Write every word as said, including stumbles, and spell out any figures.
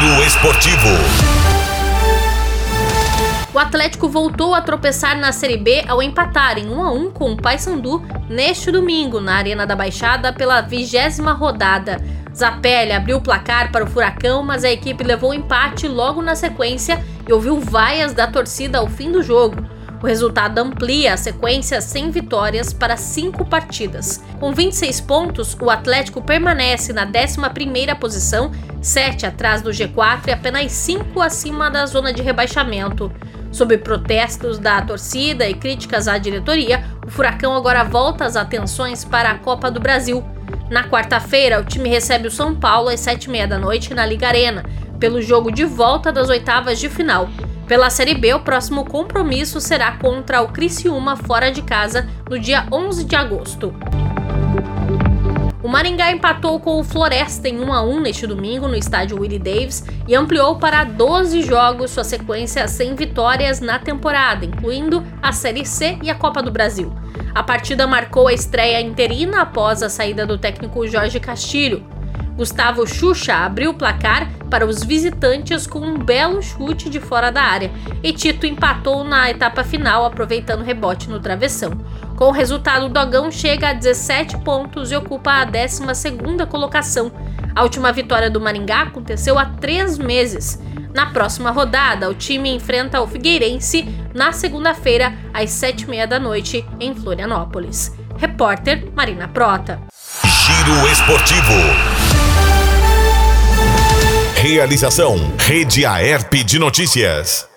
Giro Esportivo. O Atlético voltou a tropeçar na Série B ao empatar em um a um com o Paysandu neste domingo na Arena da Baixada pela vigésima rodada. Zapelli abriu o placar para o Furacão, mas a equipe levou o empate logo na sequência e ouviu vaias da torcida ao fim do jogo. O resultado amplia a sequência sem vitórias para cinco partidas. Com vinte e seis pontos, o Atlético permanece na décima primeira posição, sete atrás do G quatro e apenas cinco acima da zona de rebaixamento. Sob protestos da torcida e críticas à diretoria, o Furacão agora volta as atenções para a Copa do Brasil. Na quarta-feira, o time recebe o São Paulo às sete e meia da noite na Liga Arena, pelo jogo de volta das oitavas de final. Pela Série B, o próximo compromisso será contra o Criciúma fora de casa no dia onze de agosto. O Maringá empatou com o Floresta em um a um neste domingo no estádio Willie Davis e ampliou para doze jogos sua sequência sem vitórias na temporada, incluindo a Série C e a Copa do Brasil. A partida marcou a estreia interina após a saída do técnico Jorge Castilho. Gustavo Xuxa abriu o placar para os visitantes com um belo chute de fora da área e Tito empatou na etapa final aproveitando o rebote no travessão. Com o resultado, o Dogão chega a dezessete pontos e ocupa a décima segunda colocação. A última vitória do Maringá aconteceu há três meses. Na próxima rodada, o time enfrenta o Figueirense na segunda-feira, às sete e meia da noite, em Florianópolis. Repórter Marina Prota. Giro Esportivo. Realização Rede Aerp de Notícias.